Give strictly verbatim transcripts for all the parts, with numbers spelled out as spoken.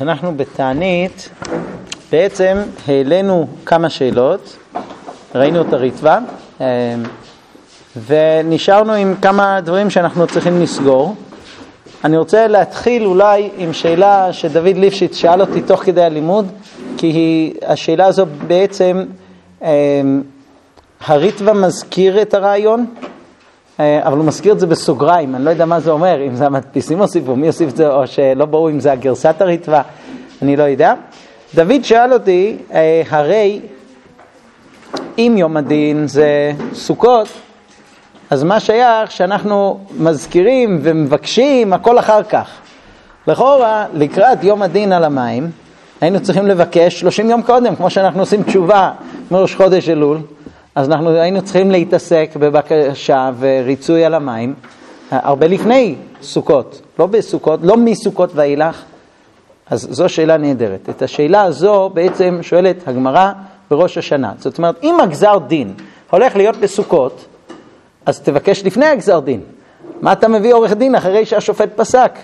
אנחנו בתענית בעצם העלינו כמה שאלות, ראינו את הריטב"א, ונשארנו עם כמה דברים שאנחנו צריכים לסגור. אני רוצה להתחיל אולי עם שאלה שדוד ליפשיץ שאל אותי תוך כדי הלימוד, כי היא, השאלה הזו בעצם, הריטב"א מזכיר את הרעיון, אבל הוא מזכיר את זה בסוגריים, אני לא יודע מה זה אומר, אם זה המדפיסים הוסיפו, מי הוסיף את זה, או שלא ברור אם זה הגרסת הריטב"א, אני לא יודע. דוד שאל אותי, הרי אם יום הדין זה סוכות, אז מה שייך שאנחנו מזכירים ומבקשים הכל אחר כך? לכאורה, לקראת יום הדין על המים, היינו צריכים לבקש שלושים יום קודם, כמו שאנחנו עושים תשובה מראש חודש אלול, אז אנחנו היינו צריכים להתעסק בבקשה וריצוי על המים, הרבה לפני סוכות, לא בסוכות, לא מסוכות ואילך. אז זו שאלה נהדרת. את השאלה הזו בעצם שואלת הגמרא בראש השנה. זאת אומרת, אם הגזר דין הולך להיות בסוכות, אז תבקש לפני הגזר דין. מה אתה מביא עורך דין אחרי שהשופט פסק?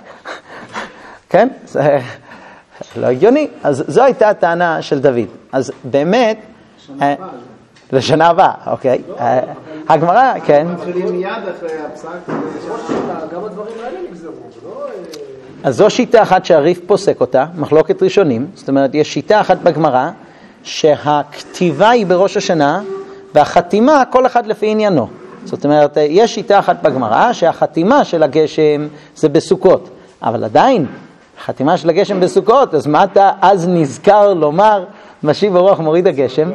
כן? זה לא הגיוני. אז זו הייתה הטענה של דוד. אז באמת, לשנה הבאה, אוקיי. הגמרא, כן. מתחילים מיד אחרי הפסק, גם הדברים האלה נגזרו, לא... אז זו שיטה אחת שהריף פוסק אותה, מחלוקת ראשונים. זאת אומרת, יש שיטה אחת בגמרא, שהכתיבה היא בראש השנה, והחתימה כל אחד לפי עניינו. זאת אומרת, יש שיטה אחת בגמרא, שהחתימה של הגשם זה בסוכות. אבל עדיין, החתימה של הגשם בסוכות, אז מה אתה אז נזכר לומר, משיב הרוח מוריד הגשם?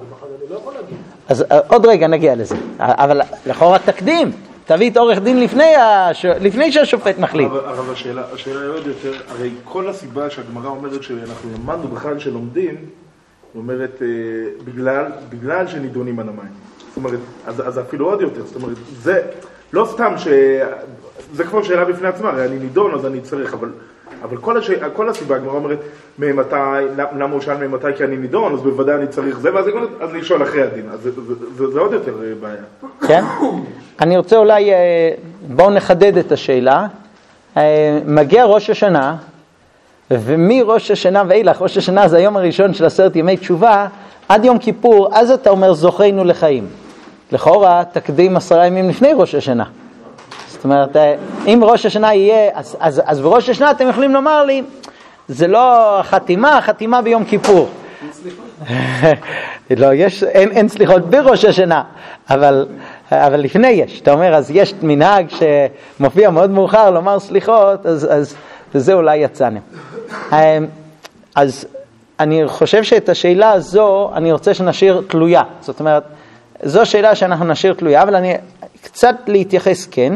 אז עוד רגע נגיע לזה. אבל לכאורה תקדים. תביא את עורך דין לפני, הש... לפני שהשופט מחליט. אבל, אבל השאלה, השאלה היא עוד יותר, הרי כל הסיבה שהגמרא אומרת שאנחנו למדנו בכלל שלומדים, היא אומרת, אה, בגלל, בגלל שנידונים על המים. זאת אומרת, אז, אז אפילו עוד יותר. זאת אומרת, זה לא סתם ש... זה כבר שאלה בפני עצמה, הרי אני נידון אז אני צריך, אבל, אבל כל, הש... כל הסיבה, הגמרא אומרת, ממתי, למה הוא שאל ממתי כי אני נידון, אז בוודאי אני צריך זה, ואז אז אני שואל אחרי הדין. אז זה, זה, זה, זה עוד יותר בעיה. כן? אני רוצה אולי, בואו נחדד את השאלה. מגיע ראש השנה, ומראש השנה ואילך, ראש השנה זה היום הראשון של עשרת ימי תשובה, עד יום כיפור, אז אתה אומר זוכינו לחיים. לכאורה תקדים עשרה ימים לפני ראש השנה. זאת אומרת, אם ראש השנה יהיה, אז, אז, אז בראש השנה אתם יכולים לומר לי, זה לא חתימה, חתימה ביום כיפור. לא, יש, אין, אין סליחות בראש השנה, אבל, אבל לפני יש. אתה אומר, אז יש מנהג שמופיע מאוד מאוחר לומר סליחות, אז, אז זה אולי יצאנו. אז אני חושב שאת השאלה הזו אני רוצה שנשאיר תלויה. זאת אומרת, זו שאלה שאנחנו נשאיר תלויה, אבל אני קצת להתייחס כן.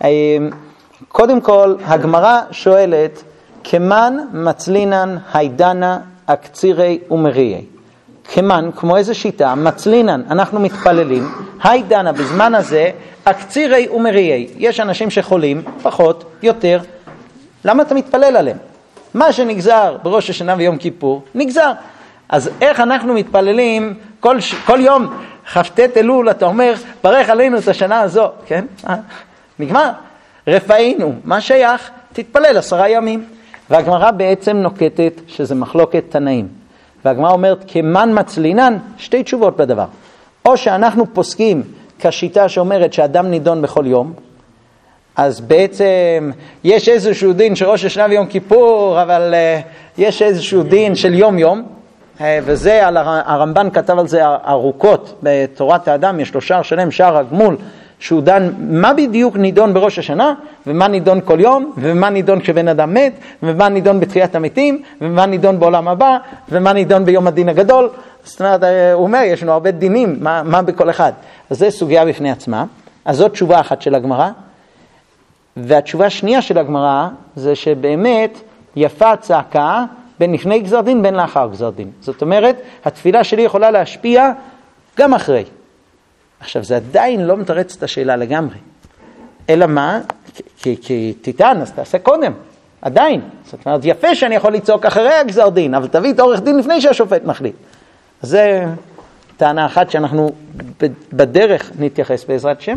קודם כל, הגמרא שואלת, כמן מצלינן היידנה הקצירי ומריעי. כמן, כמו איזו שיטה, מצלינן, אנחנו מתפללים, היידנה בזמן הזה, הקצירי ומריעי. יש אנשים שחולים, פחות, יותר. למה אתה מתפלל עליהם? מה שנגזר בראש השנה ויום כיפור, נגזר. אז איך אנחנו מתפללים כל, כל יום, חפטת אלול, אתה אומר, ברך עלינו את השנה הזו, כן? נגמר. רפאינו, מה שייך? תתפלל עשרה ימים. והגמרא בעצם נוקטת שזה מחלוקת תנאים. והגמרא אומרת, כמן מצלינן, שתי תשובות בדבר. או שאנחנו פוסקים כשיטה שאומרת שאדם נידון בכל יום, אז בעצם יש איזשהו דין של ראש השנה ויום כיפור, אבל uh, יש איזשהו דין של יום יום, uh, וזה, על הרמב"ן כתב על זה ארוכות בתורת האדם, יש לו שער שלם, שער הגמול, שהוא דן מה בדיוק נידון בראש השנה, ומה נידון כל יום, ומה נידון כשבן אדם מת, ומה נידון בתחיית המתים, ומה נידון בעולם הבא, ומה נידון ביום הדין הגדול. זאת אומרת, הוא אומר, יש לנו הרבה דינים, מה, מה בכל אחד. אז זה סוגיה בפני עצמה. אז זאת תשובה אחת של הגמרא. והתשובה השנייה של הגמרא, זה שבאמת יפה הצעקה בין לפני גזר דין, בין לאחר גזר דין. זאת אומרת, התפילה שלי יכולה להשפיע גם אחרי. עכשיו, זה עדיין לא מתרץ את השאלה לגמרי. אלא מה? כי, כי תיתן, אז תעשה קודם. עדיין. זאת אומרת, יפה שאני יכול לצעוק אחרי הגזר דין, אבל תביא את עורך דין לפני שהשופט מחליט. אז זה טענה אחת שאנחנו בדרך נתייחס בעזרת השם.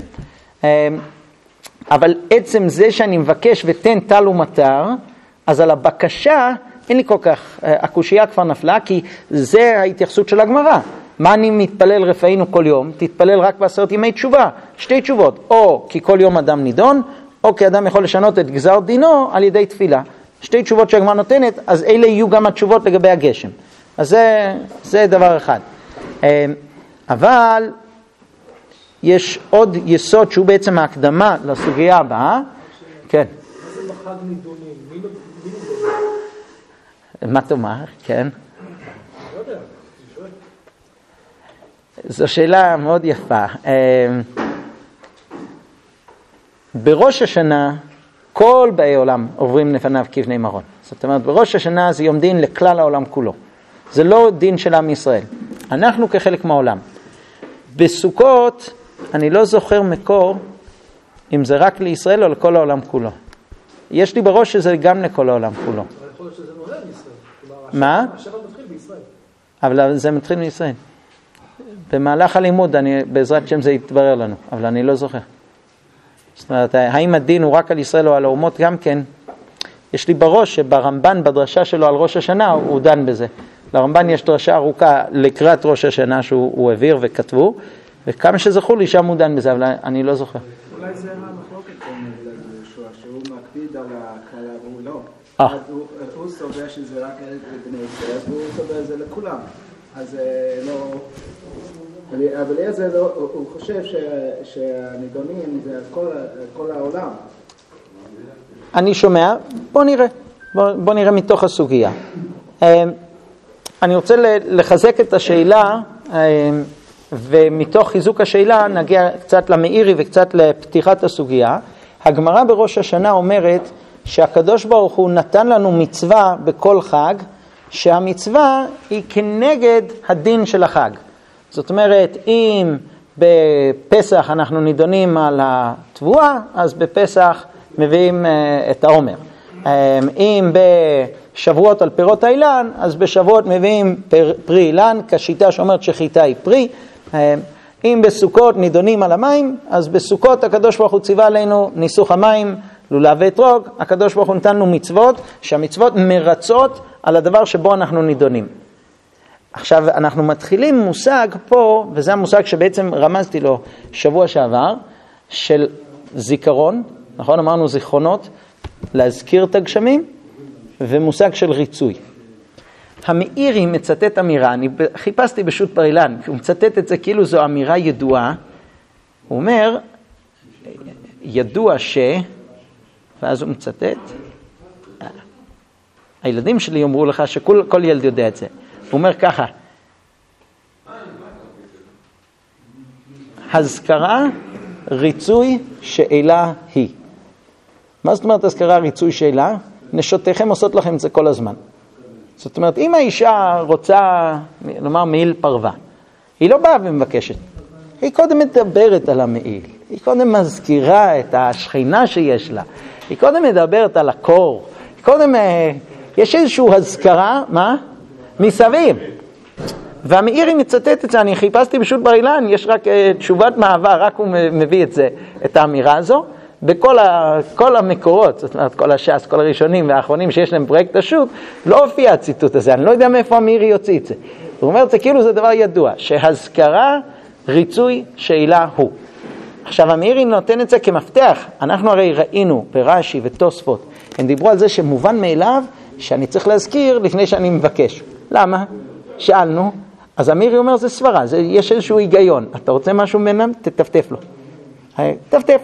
אבל עצם זה שאני מבקש ותן טל ומטר, אז על הבקשה אין לי כל כך, הקושייה כבר נפלה, כי זה ההתייחסות של הגמרא. מה אני מתפלל רפאינו כל יום? תתפלל רק בעשרת ימי תשובה. שתי תשובות, או כי כל יום אדם נידון, או כי אדם יכול לשנות את גזר דינו על ידי תפילה. שתי תשובות שהגמרא נותנת, אז אלה יהיו גם התשובות לגבי הגשם. אז זה, זה דבר אחד. אבל יש עוד יסוד שהוא בעצם ההקדמה לסוגיה הבאה. כן. מה זה בחג נידונים? מי נידון? מה תאמר? כן. לא יודע, אני שואל. זו שאלה מאוד יפה. בראש השנה כל באי עולם עוברים לפניו כבני מרון. זאת אומרת, בראש השנה זה יום דין לכלל העולם כולו. זה לא דין של עם ישראל. אנחנו כחלק מהעולם. בסוכות אני לא זוכר מקור אם זה רק לישראל או לכל העולם כולו. יש לי בראש שזה גם לכל העולם כולו. אבל יכול להיות שזה נולד בישראל. מה? השבע מתחיל בישראל. אבל זה מתחיל מישראל. במהלך הלימוד, אני, בעזרת השם זה יתברר לנו, אבל אני לא זוכר. זאת אומרת, האם הדין הוא רק על ישראל או על האומות גם כן? יש לי בראש שברמב"ן, בדרשה שלו על ראש השנה, הוא דן בזה. לרמב"ן יש דרשה ארוכה לקראת ראש השנה שהוא העביר וכתבו, וכמה שזכור לי שם הוא דן בזה, אבל אני לא זוכר. אולי זה המחלוקת בין יהושע, שהוא מקפיד על הכלל, והוא לא. אה. אז הוא- הוא סובר שזה רק בני ישראל, והוא סובר זה לכולם. אז אה, לא... אבל אבל זה לא, הוא- הוא חושב ש- שהנידונים זה על כל ה- כל העולם. אני שומע, בוא נראה, בוא, בוא נראה מתוך הסוגיה. אה, אני רוצה ל- לחזק את השאלה, אה, ומתוך חיזוק השאלה נגיע קצת למאירי וקצת לפתיחת הסוגיה. הגמרא בראש השנה אומרת שהקדוש ברוך הוא נתן לנו מצווה בכל חג, שהמצווה היא כנגד הדין של החג. זאת אומרת, אם בפסח אנחנו נידונים על התבואה, אז בפסח מביאים uh, את העומר. Um, אם בשבועות על פירות האילן, אז בשבועות מביאים פר, פרי אילן, כשיטה שאומרת שחיטה היא פרי. Um, אם בסוכות נידונים על המים, אז בסוכות הקדוש ברוך הוא ציווה עלינו ניסוך המים, לולב ואתרוג. הקדוש ברוך הוא נתן לנו מצוות, שהמצוות מרצות על הדבר שבו אנחנו נידונים. עכשיו אנחנו מתחילים מושג פה, וזה המושג שבעצם רמזתי לו שבוע שעבר, של זיכרון, נכון? אמרנו זיכרונות, להזכיר את הגשמים, ומושג של ריצוי. המאירי מצטט אמירה, אני חיפשתי בשו"ת בר אילן, הוא מצטט את זה כאילו זו אמירה ידועה, הוא אומר, ידוע ש... ואז הוא מצטט, הילדים שלי אומרו לך שכל כל ילד יודע את זה. הוא אומר ככה, הזכרה, ריצוי, שאלה היא. מה זאת אומרת הזכרה, ריצוי, שאלה? נשותיכם עושות לכם את זה כל הזמן. זאת אומרת, אם האישה רוצה, נאמר, מעיל פרווה, היא לא באה ומבקשת. היא קודם מדברת על המעיל. היא קודם מזכירה את השכינה שיש לה. היא קודם מדברת על הקור. היא קודם, יש איזושהי הזכרה, מה? מסביב. והמאירי מצטט את זה, אני חיפשתי בשו"ת בר אילן, יש רק תשובת מעבר, רק הוא מביא את זה, את האמירה הזו. בכל ה, כל המקורות, זאת אומרת, כל הש"ס, כל הראשונים והאחרונים שיש להם פרויקט השו"ת, לא הופיע הציטוט הזה, אני לא יודע מאיפה המאירי יוציא את זה. הוא אומר את זה כאילו זה דבר ידוע, שהזכרה, ריצוי, שאלה הוא. עכשיו המאירי נותן את זה כמפתח, אנחנו הרי ראינו ברש"י ותוספות, הם דיברו על זה שמובן מאליו, שאני צריך להזכיר לפני שאני מבקש. למה? שאלנו, אז המאירי אומר זה סברה, זה, יש איזשהו היגיון, אתה רוצה משהו מנם? תטפטף לו. תטפטף.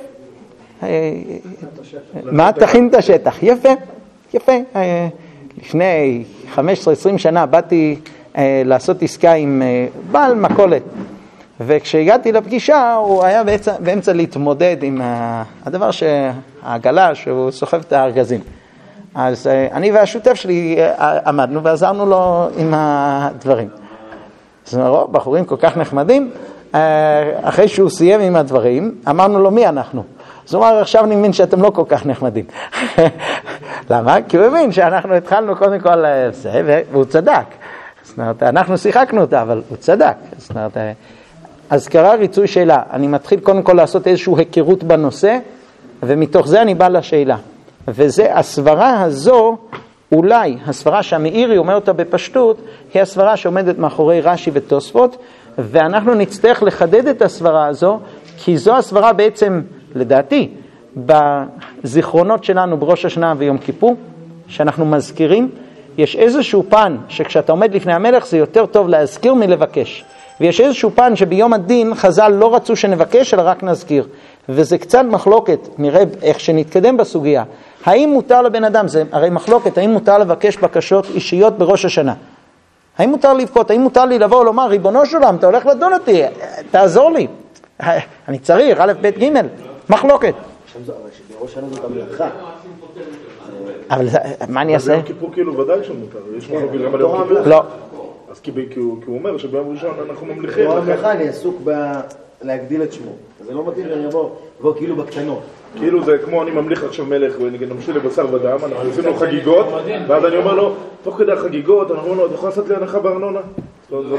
מה? תכין את השטח. יפה, יפה. לפני חמש עשרה עשרים שנה באתי לעשות עסקה עם בעל מכולת, וכשהגעתי לפגישה הוא היה באמצע, באמצע להתמודד עם הדבר שהעגלה שהוא סוחב את הארגזים. אז אני והשותף שלי עמדנו ועזרנו לו עם הדברים. אז אמרו, בחורים כל כך נחמדים, אחרי שהוא סיים עם הדברים, אמרנו לו מי אנחנו? אז הוא אמר, עכשיו אני מבין שאתם לא כל כך נחמדים. למה? כי הוא מבין שאנחנו התחלנו קודם כל זה, והוא צדק. זאת אומרת, אנחנו שיחקנו אותה, אבל הוא צדק. זאת אומרת, הזכרה, ריצוי, שאלה. אני מתחיל קודם כל לעשות איזושהי היכרות בנושא, ומתוך זה אני בא לשאלה. וזה, הסברה הזו אולי הסברה שהמאירי אומר אותה בפשטות, היא הסברה שעומדת מאחורי רש"י ותוספות, ואנחנו נצטרך לחדד את הסברה הזו, כי זו הסברה בעצם, לדעתי, בזיכרונות שלנו בראש השנה ויום כיפור, שאנחנו מזכירים, יש איזשהו פן שכשאתה עומד לפני המלך זה יותר טוב להזכיר מלבקש. ויש איזשהו פן שביום הדין חז"ל לא רצו שנבקש אלא רק נזכיר. וזה קצת מחלוקת, נראה איך שנתקדם בסוגיה. האם מותר לבן אדם, זה הרי מחלוקת, האם מותר לבקש בקשות אישיות בראש השנה? האם מותר לבכות? האם מותר לי לבוא ולומר, ריבונו של עולם, אתה הולך לדון אותי, תעזור לי. אני צריך, א' ב' ג' מחלוקת. בראש השנה זאת המלאכה. אבל מה אני אעשה? ביום כיפור כאילו ודאי שמותר, יש מחלוקת גם על יום כיפור. לא. אז כי הוא אומר שביום ראשון אנחנו ממליכים. ביום המלאכה אני עסוק להגדיל את שמו. זה לא מתאים שאני אבוא כאילו בקטנות. כאילו זה כמו אני ממליך עכשיו מלך ונמשל לבשר ודם, אנחנו עושים לו חגיגות, ואז אני אומר לו, תוך כדי החגיגות, אנחנו אומרים לו, אתה יכול לעשות לי הנחה בארנונה? זה לא...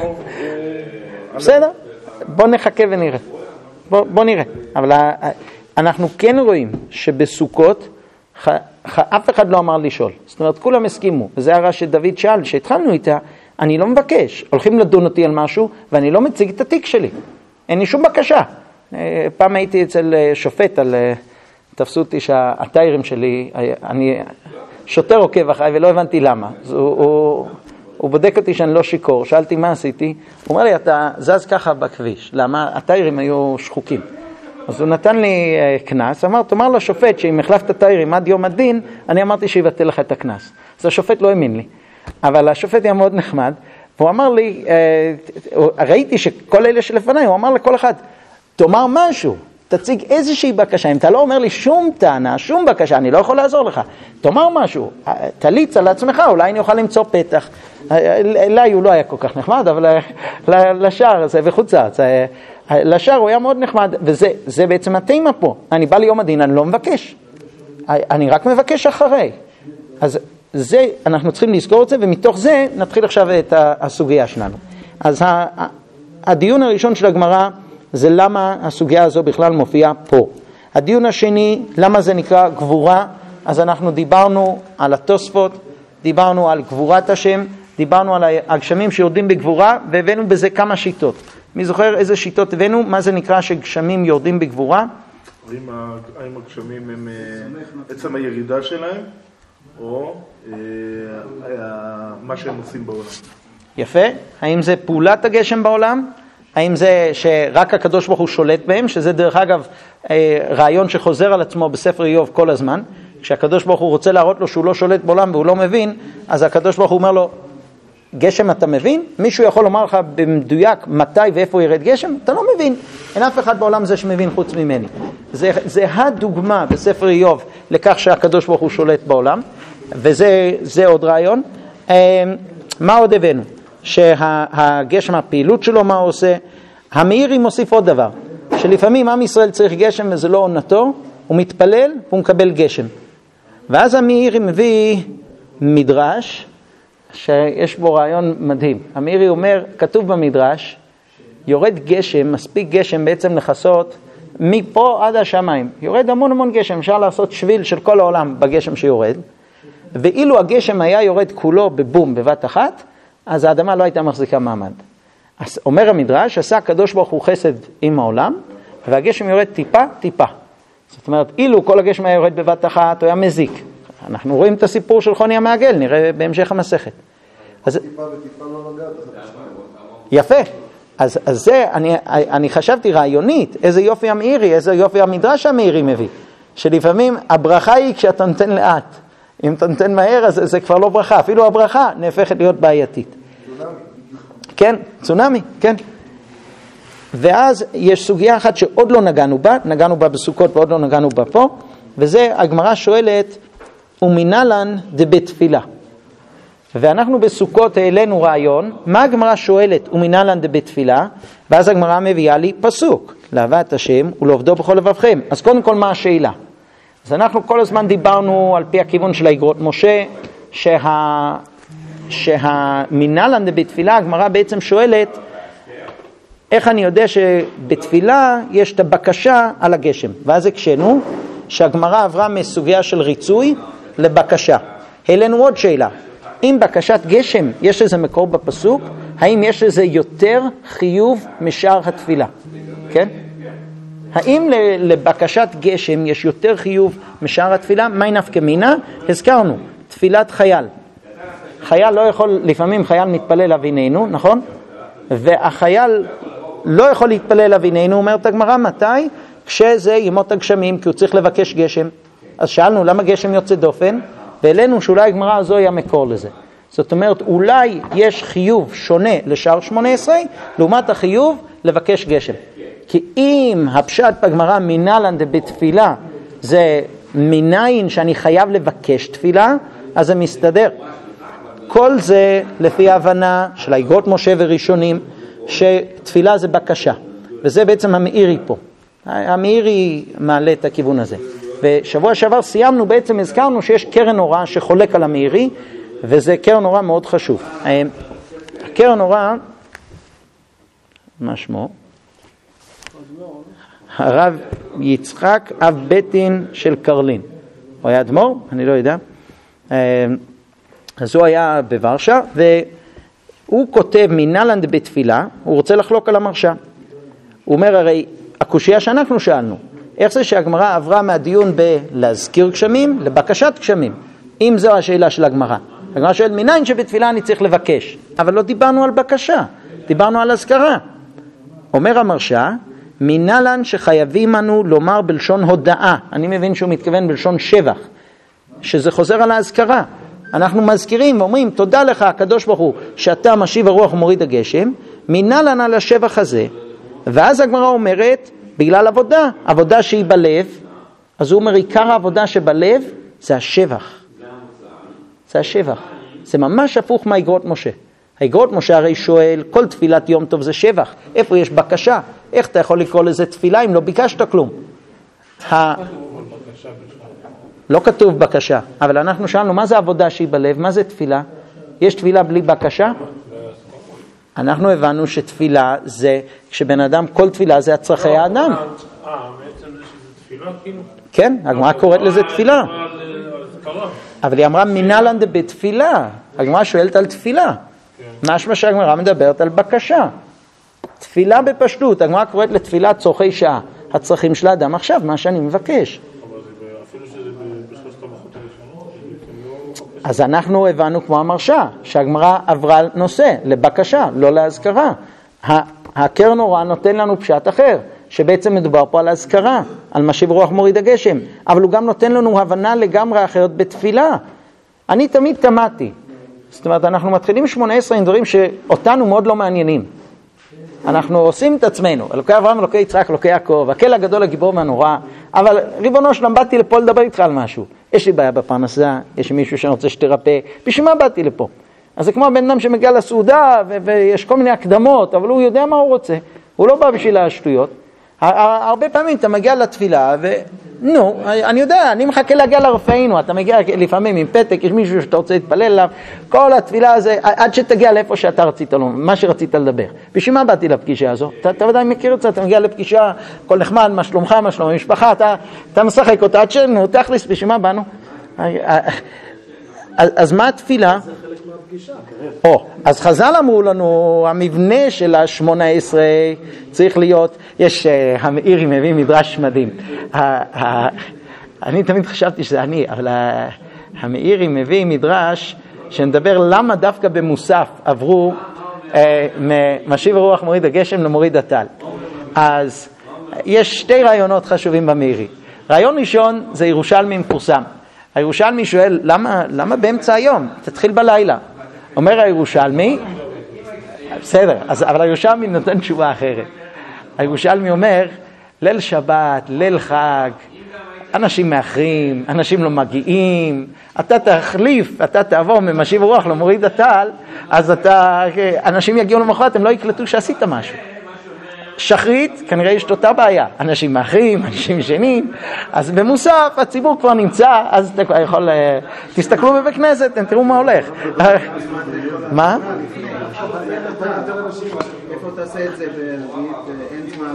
בסדר, בוא נחכה ונראה. בוא נראה. אבל אנחנו כן רואים שבסוכות אף אחד לא אמר לשאול. זאת אומרת, כולם הסכימו. וזה הרע שדוד שאל, שהתחלנו איתה, אני לא מבקש. הולכים לדון אותי על משהו, ואני לא מציג את התיק שלי. אין לי שום בקשה. פעם הייתי אצל שופט, על, תפסו אותי שהטיירים שלי, אני שוטר עוקב אחרי ולא הבנתי למה. הוא, הוא, הוא בודק אותי שאני לא שיקור, שאלתי מה עשיתי, הוא אומר לי, אתה זז ככה בכביש, למה? הטיירים היו שחוקים. אז הוא נתן לי כנס, אמר, תאמר לשופט שאם החלפת טיירים עד יום הדין, אני אמרתי שיבטל לך את הכנס. אז השופט לא האמין לי, אבל השופט היה מאוד נחמד, והוא אמר לי, ראיתי שכל אלה שלפניי, הוא אמר לכל אחד, תאמר משהו, תציג איזושהי בקשה, אם אתה לא אומר לי שום טענה, שום בקשה, אני לא יכול לעזור לך, תאמר משהו, תליץ על עצמך, אולי אני אוכל למצוא פתח, אליי הוא לא היה כל כך נחמד, אבל לשאר זה וחוצץ, לשאר הוא היה מאוד נחמד, וזה זה בעצם התימה פה, אני בא ליום הדין, אני לא מבקש, אני רק מבקש אחרי, אז זה, אנחנו צריכים לזכור את זה, ומתוך זה נתחיל עכשיו את הסוגיה שלנו. אז הדיון הראשון של הגמרא, זה למה הסוגיה הזו בכלל מופיעה פה. הדיון השני, למה זה נקרא גבורה, אז אנחנו דיברנו על התוספות, דיברנו על גבורת השם, דיברנו על הגשמים שיורדים בגבורה, והבאנו בזה כמה שיטות. מי זוכר איזה שיטות הבאנו? מה זה נקרא שגשמים יורדים בגבורה? האם הגשמים הם עצם הירידה שלהם, או מה שהם עושים בעולם? יפה. האם זה פעולת הגשם בעולם? האם זה שרק הקדוש ברוך הוא שולט בהם, שזה דרך אגב רעיון שחוזר על עצמו בספר איוב כל הזמן, כשהקדוש ברוך הוא רוצה להראות לו שהוא לא שולט בעולם והוא לא מבין, אז הקדוש ברוך הוא אומר לו, גשם אתה מבין? מישהו יכול לומר לך במדויק מתי ואיפה ירד גשם? אתה לא מבין. אין אף אחד בעולם זה שמבין חוץ ממני. זה, זה הדוגמה בספר איוב לכך שהקדוש ברוך הוא שולט בעולם, וזה זה עוד רעיון. מה עוד הבאנו? שהגשם, הפעילות שלו, מה הוא עושה? המאירי מוסיף עוד דבר, שלפעמים עם ישראל צריך גשם וזה לא עונתו, הוא מתפלל והוא מקבל גשם. ואז המאירי מביא מדרש, שיש בו רעיון מדהים. המאירי אומר, כתוב במדרש, יורד גשם, מספיק גשם בעצם לחסות, מפה עד השמיים. יורד המון המון גשם, אפשר לעשות שביל של כל העולם בגשם שיורד, ואילו הגשם היה יורד כולו בבום, בבת אחת, אז האדמה לא הייתה מחזיקה מעמד. אז אומר המדרש, עשה הקדוש ברוך הוא חסד עם העולם, והגשם יורד טיפה, טיפה. זאת אומרת, אילו כל הגשם היה יורד בבת אחת, הוא היה מזיק. אנחנו רואים את הסיפור של חוני המעגל, נראה בהמשך המסכת. אז... טיפה וטיפה לא נגעת. יפה. אז, אז זה, אני, אני חשבתי רעיונית, איזה יופי המאירי, איזה יופי המדרש המאירי מביא. שלפעמים הברכה היא כשאתה נותן לאט. אם אתה נותן מהר, אז זה כבר לא ברכה. אפילו הברכה נהפכת להיות בעייתית. צונמי. כן, צונמי, כן. ואז יש סוגיה אחת שעוד לא נגענו בה, נגענו בה בסוכות ועוד לא נגענו בה פה, וזה הגמרא שואלת, ומנהלן דבתפילה. ואנחנו בסוכות העלינו רעיון, מה הגמרא שואלת, ומנהלן דבתפילה? ואז הגמרא מביאה לי פסוק, לאהבת השם ולעובדו בכל לבבכם. אז קודם כל מה השאלה? אז אנחנו כל הזמן דיברנו על פי הכיוון של האגרות משה, שה, שהמנהלן דבתפילה, הגמרא בעצם שואלת, איך אני יודע שבתפילה יש את הבקשה על הגשם? ואז הקשנו שהגמרא עברה מסוגיה של ריצוי לבקשה. העלינו עוד שאלה. אם בקשת גשם יש איזה מקור בפסוק, האם יש איזה יותר חיוב משאר התפילה? כן? האם לבקשת גשם יש יותר חיוב משאר התפילה? מי נפקא מינה? הזכרנו, תפילת חייל. חייל לא יכול, לפעמים חייל מתפלל אביננו, נכון? והחייל לא יכול להתפלל אביננו, אומרת הגמרא, מתי? כשזה ימות הגשמים, כי הוא צריך לבקש גשם. אז שאלנו למה גשם יוצא דופן, ואלינו שאולי הגמרא הזו היא המקור לזה. זאת אומרת, אולי יש חיוב שונה לשאר שמונה עשרה, לעומת החיוב לבקש גשם. כי אם הפשט בגמרא מנהלן דבתפילה, זה מניין שאני חייב לבקש תפילה, אז זה מסתדר. כל זה לפי ההבנה של האגרות משה וראשונים, שתפילה זה בקשה. וזה בעצם המאירי פה. המאירי מעלה את הכיוון הזה. ושבוע שעבר סיימנו, בעצם הזכרנו שיש קרן אורה שחולק על המאירי, וזה קרן אורה מאוד חשוב. הקרן אורה, מה שמו? הרב יצחק אב ביתין של קרלין. הוא היה אדמו"ר? אני לא יודע. אז הוא היה בוורשה, והוא כותב מנהלן דבתפילה, הוא רוצה לחלוק על המרשה. הוא אומר, הרי הקושיה שאנחנו שאלנו, איך זה שהגמרא עברה מהדיון בלהזכיר גשמים לבקשת גשמים? אם זו השאלה של הגמרא. הגמרא שואלת, מניין שבתפילה אני צריך לבקש? אבל לא דיברנו על בקשה, דיברנו על הזכרה. אומר המרשה, מנהלן שחייבים לנו לומר בלשון הודאה. אני מבין שהוא מתכוון בלשון שבח, שזה חוזר על ההזכרה. אנחנו מזכירים ואומרים, תודה לך הקדוש ברוך הוא שאתה משיב הרוח ומוריד הגשם, מנהלן על השבח הזה. ואז הגמרא אומרת, בגלל עבודה, עבודה שהיא בלב, אז הוא אומר, עיקר העבודה שבלב זה השבח. זה השבח. זה ממש הפוך מהאגרות משה. האגרות משה הרי שואל, כל תפילת יום טוב זה שבח. איפה יש בקשה? איך אתה יכול לקרוא לזה תפילה אם לא ביקשת כלום? ה... לא כתוב בקשה, אבל אנחנו שאלנו, מה זה עבודה שהיא בלב? מה זה תפילה? יש תפילה בלי בקשה? אנחנו הבנו שתפילה זה, כשבן אדם, כל תפילה זה הצרכי האדם. אה, בעצם זה שזה תפילה כאילו? כן, הגמרא קוראת לזה תפילה. אבל היא אמרה מנהלן דבתפילה. הגמרא שואלת על תפילה. משמע שהגמרא מדברת על בקשה. תפילה בפשטות, הגמרא קוראת לתפילה צורכי שעה. הצרכים של האדם עכשיו, מה שאני מבקש. אבל זה אפילו שזה בשלושת הברכות הראשונות. אז אנחנו הבנו כמו המרשה, שהגמרא עברה נושא לבקשה, לא להזכרה. הקרן אורה נותן לנו פשט אחר, שבעצם מדובר פה על הזכרה, על משיב רוח מוריד הגשם, אבל הוא גם נותן לנו הבנה לגמרי אחרת בתפילה. אני תמיד תמדתי, זאת אומרת, אנחנו מתחילים שמונה עשרה עם דברים שאותנו מאוד לא מעניינים. אנחנו עושים את עצמנו, אלוקי אברהם, אלוקי יצחק, אלוקי יעקב, הקל הגדול הגיבור מהנורא, אבל ריבונו שלם, באתי לפה לדבר איתך על משהו. יש לי בעיה בפרנסה, יש לי מישהו שאני רוצה שתרפא, בשביל מה באתי לפה? אז זה כמו הבן אדם שמגיע לסעודה, ו- ויש כל מיני הקדמות, אבל הוא יודע מה הוא רוצה, הוא לא בא בשביל השטויות. הרבה פעמים אתה מגיע לתפילה, ונו, אני יודע, אני מחכה להגיע לרפאינו, אתה מגיע לפעמים עם פתק, יש מישהו שאתה רוצה להתפלל עליו, כל התפילה הזה, עד שתגיע לאיפה שאתה רצית, מה שרצית לדבר. בשביל מה באתי לפגישה הזו? אתה, אתה ודאי מכיר את זה, אתה מגיע לפגישה, כל נחמד, מה שלומך, מה שלום המשפחה, אתה, אתה משחק אותה, עד שנו, תכלס, בשביל מה באנו? אז, אז מה התפילה? זה חלק מהפגישה, או, אז חז"ל אמרו לנו, המבנה של ה-שמונה עשרה צריך להיות, יש, uh, המאירי מביא מדרש מדהים. ה- ה- אני תמיד חשבתי שזה אני, אבל ה- המאירי מביא מדרש שמדבר למה דווקא במוסף עברו uh, משיב הרוח מוריד הגשם למוריד הטל. אז יש שתי רעיונות חשובים במאירי. רעיון ראשון זה ירושלמי מפורסם. הירושלמי שואל, למה, למה באמצע היום? תתחיל בלילה. אומר הירושלמי, בסדר, אז, אבל הירושלמי נותן תשובה אחרת. הירושלמי אומר, ליל שבת, ליל חג, אנשים מאחרים, אנשים לא מגיעים, אתה תחליף, אתה תעבור ממשיב רוח למוריד הטל, אז אתה, אנשים יגיעו למחרת, הם לא יקלטו שעשית משהו. שחרית, כנראה יש אותה בעיה, אנשים מאחרים, אנשים ישנים, אז במוסף הציבור כבר נמצא, אז אתה כבר יכול, תסתכלו בבית כנסת, תראו מה הולך. מה? איפה תעשה את זה ואין זמן?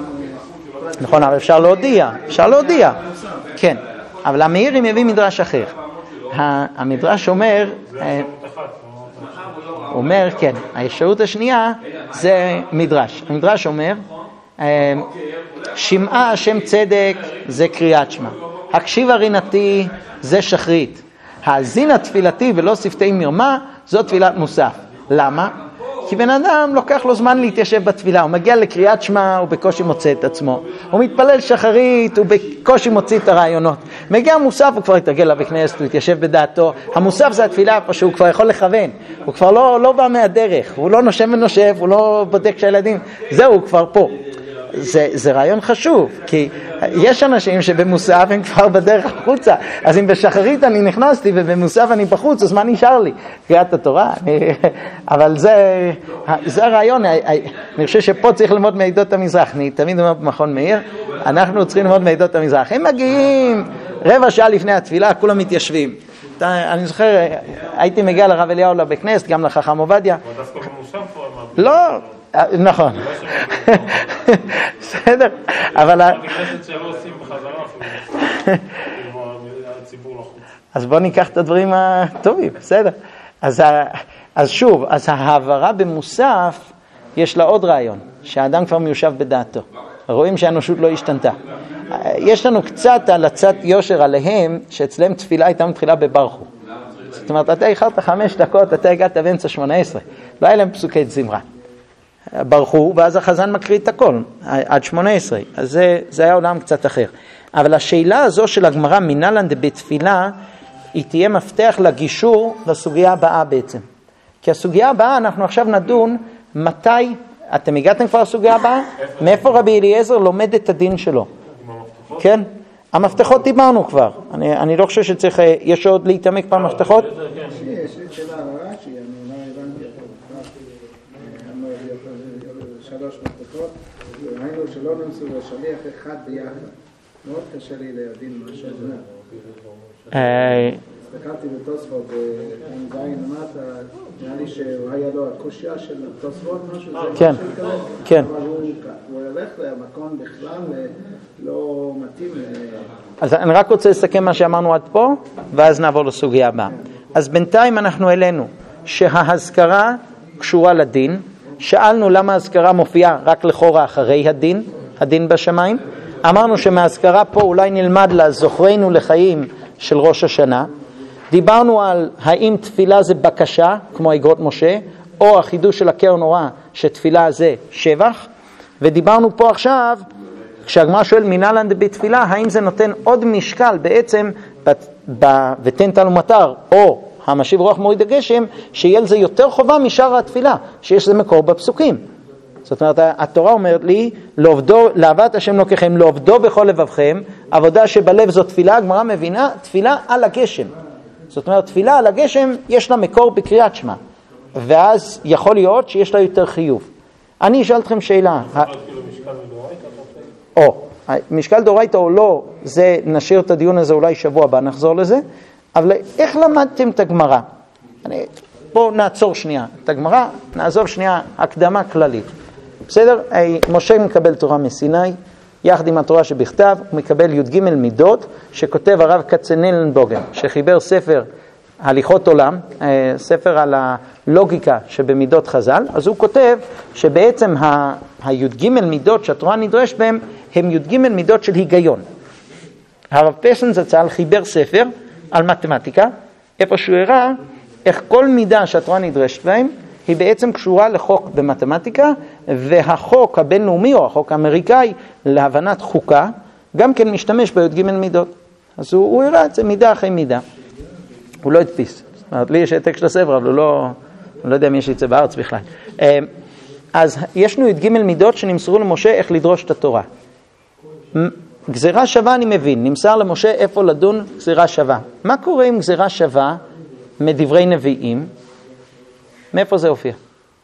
נכון, אבל אפשר להודיע, אפשר להודיע, כן, אבל המאירי מביא מדרש אחר. המדרש אומר, אומר, כן, האפשרות השנייה זה מדרש. המדרש אומר, שמעה השם צדק זה קריאת שמע, הקשיבה רינתי זה שחרית, האזינה תפילתי ולא שפתי מרמה זו תפילת מוסף. למה? כי בן אדם לוקח לו זמן להתיישב בתפילה, הוא מגיע לקריאת שמע, הוא בקושי מוצא את עצמו, הוא מתפלל שחרית, הוא בקושי מוציא את הרעיונות, מגיע מוסף, הוא כבר יתרגל לבית כנסת, הוא יתיישב בדעתו. המוסף זה התפילה פה שהוא כבר יכול לכוון, הוא כבר לא, לא בא מהדרך, הוא לא נושם ונושב, הוא לא בודק שהילדים, זהו, הוא כבר פה. זה, זה רעיון חשוב, כי יש אנשים שבמוסף הם כבר בדרך החוצה, אז אם בשחרית אני נכנסתי ובמוסף אני בחוץ, אז מה נשאר לי? קריאת התורה? אני, אבל זה, זה הרעיון. אני חושב שפה צריך ללמוד מעדות המזרח. אני תמיד אומר במכון מאיר, אנחנו צריכים ללמוד מעדות המזרח. הם מגיעים רבע שעה לפני התפילה, כולם מתיישבים. אני זוכר, הייתי מגיע לרב אליהו לבית כנסת, גם לחכם עובדיה. דווקא במוסף או מה? לא, נכון. בסדר, אבל הכנסת שלא עושים בחזרה אפילו הציבור לחוץ. אז בואו ניקח את הדברים הטובים, בסדר. אז, אז שוב, אז ההעברה במוסף יש לה עוד רעיון, שהאדם כבר מיושב בדעתו. רואים שהאנושות לא השתנתה. יש לנו קצת על הצד יושר עליהם, שאצלם תפילה הייתה מתחילה בברכו. זאת אומרת, אתה איחרת חמש דקות, אתה הגעת באמצע שמונה עשרה. לא היה להם פסוקי זמרה. ברכו, ואז החזן מקריא את הכל, עד שמונה עשרה. אז זה, זה היה עולם קצת אחר. אבל השאלה הזו של הגמרא, מנהלן דבתפילה, היא תהיה מפתח לגישור לסוגיה הבאה בעצם. כי הסוגיה הבאה, אנחנו עכשיו נדון מתי, אתם הגעתם כבר לסוגיה הבאה? מאיפה רבי אליעזר לומד את הדין שלו? כן? המפתחות דיברנו כבר. אני, אני לא חושב שצריך, יש עוד להתעמק במפתחות? יש לי שאלה רש"י, אני לא הבנתי שלוש מפתחות, ראינו שלא נמסו לשליח אחד ביחד. מאוד קשה לי להבין מה שזה. הסתכלתי בתוספות, עם זין למטה, נראה לי שהוא היה לו הקושיה של תוספות, משהו, כן, כן. אבל הוא הולך למקום בכלל לא מתאים. אז אני רק רוצה לסכם מה שאמרנו עד פה, ואז נעבור לסוגיה הבאה. אז בינתיים אנחנו העלינו שההזכרה קשורה לדין, שאלנו למה ההזכרה מופיעה רק לכאורה אחרי הדין, הדין בשמיים. אמרנו שמההזכרה פה אולי נלמד לה זוכרנו לחיים של ראש השנה. דיברנו על האם תפילה זה בקשה, כמו אגרות משה, או החידוש של הקר נורא שתפילה זה שבח. ודיברנו פה עכשיו, כשהגמרא שואל מנהלן דבתפילה, האם זה נותן עוד משקל בעצם ב- ותן תנו מטר, או המשיב רוח מוריד הגשם, שיהיה לזה יותר חובה משאר התפילה, שיש זה מקור בפסוקים. זאת אומרת, התורה אומרת לי, לעבדו, לאהבת השם לוקחם, לעבדו בכל לבבכם, עבודה שבלב זו תפילה, הגמרא מבינה, תפילה על הגשם. זאת אומרת, תפילה על הגשם יש לה מקור בקריאת שמע, ואז יכול להיות שיש לה יותר חיוב. אני אשאל אתכם שאלה. או, משקל דאורייתא או לא, זה נשאיר את הדיון הזה אולי שבוע הבא, נחזור לזה. אבל איך למדתם את הגמרא? בואו נעצור שנייה. את הגמרא, נעזוב שנייה הקדמה כללית. בסדר? משה מקבל תורה מסיני, יחד עם התורה שבכתב, הוא מקבל י"ג מידות, שכותב הרב כצנלנבוגן, שחיבר ספר הליכות עולם, ספר על הלוגיקה שבמידות חז"ל. אז הוא כותב שבעצם הי"ג מידות שהתורה נדרשת בהם, הם י"ג מידות של היגיון. הרב פסן זצ"ל חיבר ספר על מתמטיקה, איפה שהוא הראה איך כל מידה שהתורה נדרשת בהם, היא בעצם קשורה לחוק במתמטיקה, והחוק הבינלאומי או החוק האמריקאי להבנת חוקה, גם כן משתמש בי"ג מידות. אז הוא, הוא הראה את זה מידה אחרי מידה. הוא לא הדפיס. זאת אומרת, לי יש העתק של הספר, אבל הוא לא, אני לא יודע אם יש את זה בארץ בכלל. אז יש לנו י"ג מידות שנמסרו למשה איך לדרוש את התורה. גזירה שווה אני מבין, נמסר למשה איפה לדון גזירה שווה. מה קורה עם גזירה שווה מדברי נביאים? מאיפה זה הופיע?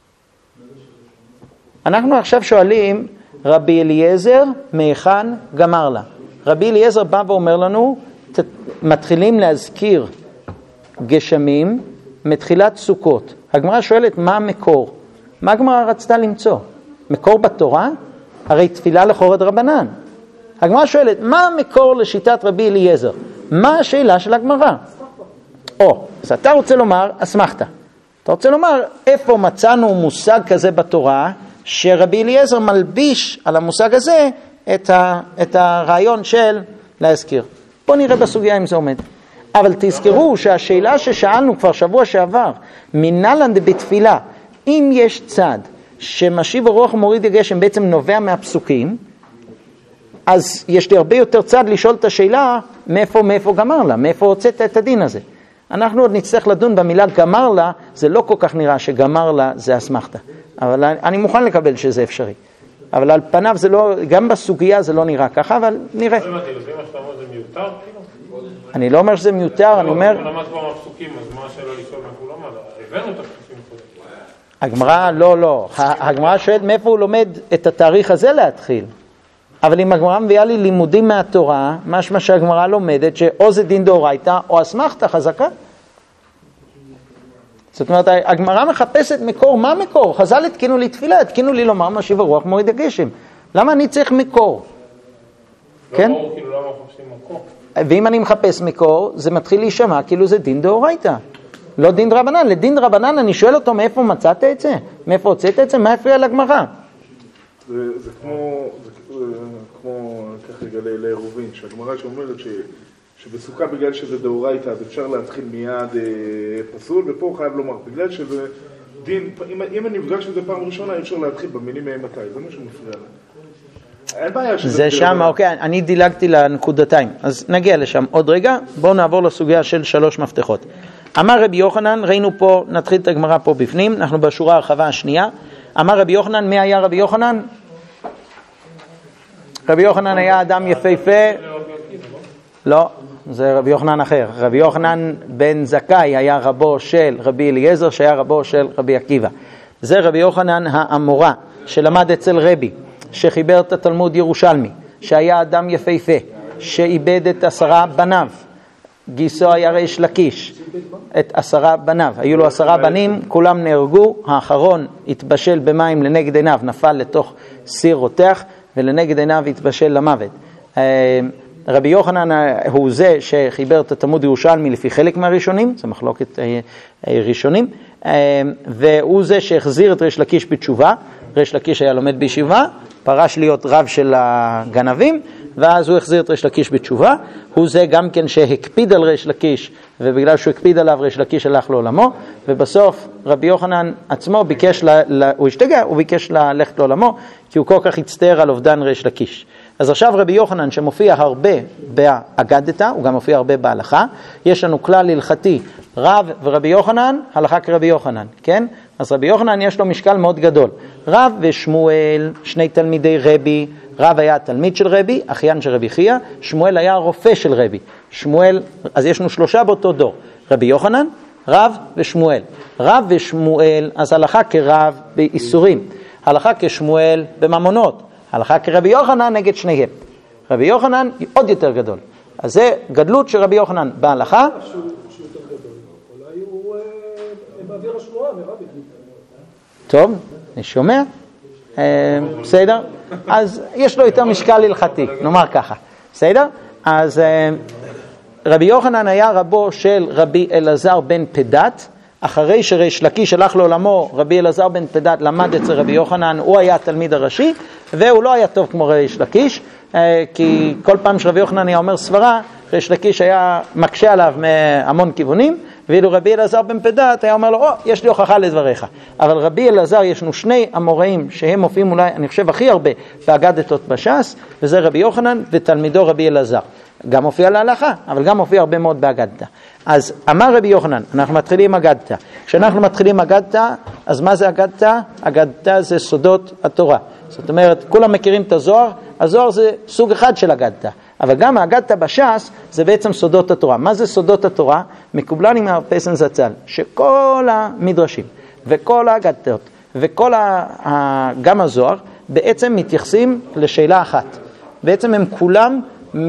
אנחנו עכשיו שואלים, רבי אליעזר מהיכן גמר לה? רבי אליעזר בא ואומר לנו, ת, מתחילים להזכיר גשמים מתחילת סוכות. הגמרא שואלת מה המקור? מה הגמרא רצתה למצוא? מקור בתורה? הרי תפילה לכורת רבנן. הגמרא שואלת, מה המקור לשיטת רבי אליעזר? מה השאלה של הגמרא? או, אז אתה רוצה לומר, אסמכתה. אתה רוצה לומר, איפה מצאנו מושג כזה בתורה, שרבי אליעזר מלביש על המושג הזה את, ה, את הרעיון של להזכיר. בואו נראה בסוגיה אם זה עומד. אבל תזכרו שהשאלה ששאלנו כבר שבוע שעבר, מנהלן בתפילה, אם יש צד שמשיב הרוח ומוריד הגשם בעצם נובע מהפסוקים, אז יש לי הרבה יותר צד לשאול את השאלה, מאיפה, מאיפה גמר לה, מאיפה הוצאת את הדין הזה. אנחנו עוד נצטרך לדון במילה גמר לה, זה לא כל כך נראה שגמר לה זה אסמכתה. אבל אני מוכן לקבל שזה אפשרי. אבל על פניו זה לא, גם בסוגיה זה לא נראה ככה, אבל נראה. זה מיותר? אני לא אומר שזה מיותר, אני אומר... הוא למד כבר מהפסוקים, אז מה השאלה לשאול מאיפה הוא למד? הבאנו את הפסוקים קודם. הגמרא, לא, לא. הגמרא שואלת מאיפה הוא לומד את התאריך הזה להתחיל. אבל אם הגמרא מביאה לי לימודים מהתורה, משמע שהגמרא לומדת שאו זה דין דאורייתא או אסמכתא חזקה. זאת אומרת, הגמרא מחפשת מקור. מה מקור? חז"ל התקינו לי תפילה, התקינו לי לומר משיב הרוח מוריד הגשם. למה אני צריך מקור? כן? לא ברור, כאילו למה מחפשים מקור? ואם אני מחפש מקור, זה מתחיל להישמע כאילו זה דין דאורייתא. לא דין רבנן. לדין רבנן אני שואל אותו מאיפה מצאת את זה? מאיפה הוצאת את זה? מה הפריע לגמרא? זה, זה כמו, זה כמו, כך רגע לעירובין, שהגמרא שאומרת ש, שבסוכה בגלל שזה דאורייתא, אז אפשר להתחיל מיד אה, פסול, ופה חייב לומר, בגלל שזה דין, אם, אם אני נפגש בזה פעם ראשונה, אפשר להתחיל במילים מתי, זה מה שמפריע לה. אין בעיה שזה... זה שם, אוקיי, אני דילגתי לנקודתיים, אז נגיע לשם עוד רגע, בואו נעבור לסוגיה של שלוש מפתחות. אמר רבי יוחנן, ראינו פה, נתחיל את הגמרא פה בפנים, אנחנו בשורה הרחבה השנייה. אמר רבי יוחנן, מי היה רבי יוחנן? רבי יוחנן היה אדם יפהפה. לא, זה רבי יוחנן אחר. רבי יוחנן בן זכאי היה רבו של רבי אליעזר, שהיה רבו של רבי עקיבא. זה רבי יוחנן האמורא, שלמד אצל רבי, שחיבר את התלמוד ירושלמי, שהיה אדם יפהפה, שאיבד את עשרה בניו. גיסו היה ריש לקיש, את עשרה בניו. היו לו עשרה בנים, כולם נהרגו, האחרון התבשל במים לנגד עיניו, נפל לתוך סיר רותח, ולנגד עיניו התבשל למוות. רבי יוחנן הוא זה שחיבר את התלמוד ירושלמי לפי חלק מהראשונים, זה מחלוקת ראשונים, והוא זה שהחזיר את ריש לקיש בתשובה. ריש לקיש היה לומד בישיבה, פרש להיות רב של הגנבים, ואז הוא החזיר את ריש לקיש בתשובה. הוא זה גם כן שהקפיד על ריש לקיש, ובגלל שהוא הקפיד עליו ריש לקיש הלך לעולמו, ובסוף רבי יוחנן עצמו ביקש, ל, ל, הוא השתגע, הוא ביקש ללכת לעולמו, כי הוא כל כך הצטער על אובדן ריש לקיש. אז עכשיו רבי יוחנן שמופיע הרבה באגדתא, הוא גם מופיע הרבה בהלכה, יש לנו כלל הלכתי, רב ורבי יוחנן, הלכה כרבי יוחנן, כן? אז רבי יוחנן יש לו משקל מאוד גדול. רב ושמואל, שני תלמידי רבי, רב היה תלמיד של רבי, אחיין של רבי חייא, שמואל היה רופא של רבי. שמואל, אז יש לנו שלושה באותו דור, רבי יוחנן, רב ושמואל. רב ושמואל, אז הלכה כרב באיסורים, הלכה כשמואל בממונות, הלכה כרבי יוחנן נגד שניהם. רבי יוחנן עוד יותר גדול. אז זה גדלות של רבי יוחנן בהלכה. שהוא יותר גדול, אולי הוא מעביר השמועה מרבי. טוב, אני שומע. בסדר? אז יש לו יותר משקל הלכתי, נאמר ככה. בסדר? אז רבי יוחנן היה רבו של רבי אלעזר בן פדת. אחרי שריש לקיש הלך לעולמו, רבי אלעזר בן פדת למד אצל רבי יוחנן, הוא היה התלמיד הראשי, והוא לא היה טוב כמו ריש לקיש, כי כל פעם שרבי יוחנן היה אומר סברה, ריש לקיש היה מקשה עליו מהמון כיוונים, ואילו רבי אלעזר בן פדת היה אומר לו, או, יש לי הוכחה לדבריך. אבל רבי אלעזר, יש לנו שני אמוראים שהם מופיעים אולי, אני חושב, הכי הרבה באגדתות בש"ס, וזה רבי יוחנן ותלמידו רבי אלעזר. גם מופיע להלכה, אבל גם מופיע הרבה מאוד באגדתא. אז אמר רבי יוחנן, אנחנו מתחילים אגדתא. כשאנחנו מתחילים אגדתא, אז מה זה אגדתא? אגדתא זה סודות התורה. זאת אומרת, כולם מכירים את הזוהר, הזוהר זה סוג אחד של אגדתא. אבל גם האגדתא בש"ס זה בעצם סודות התורה. מה זה סודות התורה? מקובלני מהרפסן זצ"ל, שכל המדרשים וכל האגדתות וכל ה... גם הזוהר בעצם מתייחסים לשאלה אחת. בעצם הם כולם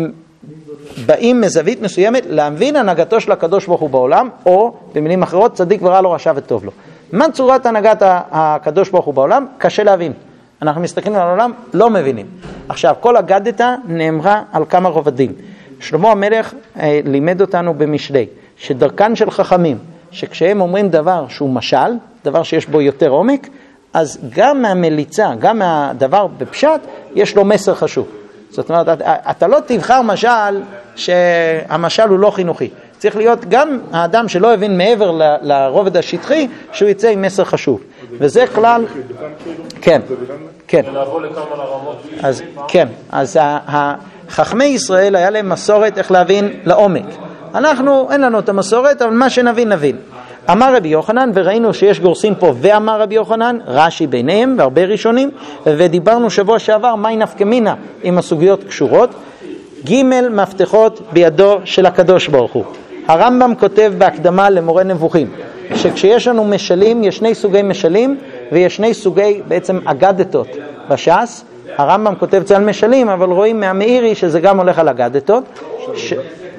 באים מזווית מסוימת להבין הנהגתו של הקדוש ברוך הוא בעולם, או במילים אחרות, צדיק ורע לו, רשע וטוב לו. מה צורת הנהגת הקדוש ברוך הוא בעולם? קשה להבין. אנחנו מסתכלים על העולם, לא מבינים. עכשיו, כל אגדתא נאמרה על כמה רובדים. שלמה המלך אה, לימד אותנו במשלי, שדרכן של חכמים, שכשהם אומרים דבר שהוא משל, דבר שיש בו יותר עומק, אז גם מהמליצה, גם מהדבר בפשט, יש לו מסר חשוב. זאת אומרת, אתה, אתה לא תבחר משל שהמשל הוא לא חינוכי. צריך להיות גם האדם שלא הבין מעבר ל, לרובד השטחי, שהוא יצא עם מסר חשוב. וזה כלל... כן, כן. ולעבור לכמה לרמות. אז כן, אז חכמי ישראל היה להם מסורת איך להבין לעומק. אנחנו, אין לנו את המסורת, אבל מה שנבין, נבין. אמר רבי יוחנן, וראינו שיש גורסים פה, ואמר רבי יוחנן, רש"י ביניהם, והרבה ראשונים, ודיברנו שבוע שעבר, מהי נפקא מינה, עם הסוגיות קשורות. ג' מפתחות בידו של הקדוש ברוך הוא. הרמב"ם כותב בהקדמה למורה נבוכים, שכשיש לנו משלים, יש שני סוגי משלים, ויש שני סוגי בעצם אגדתות בש"ס. הרמב"ם כותב זה על משלים, אבל רואים מהמאירי שזה גם הולך על אגדתות. ש...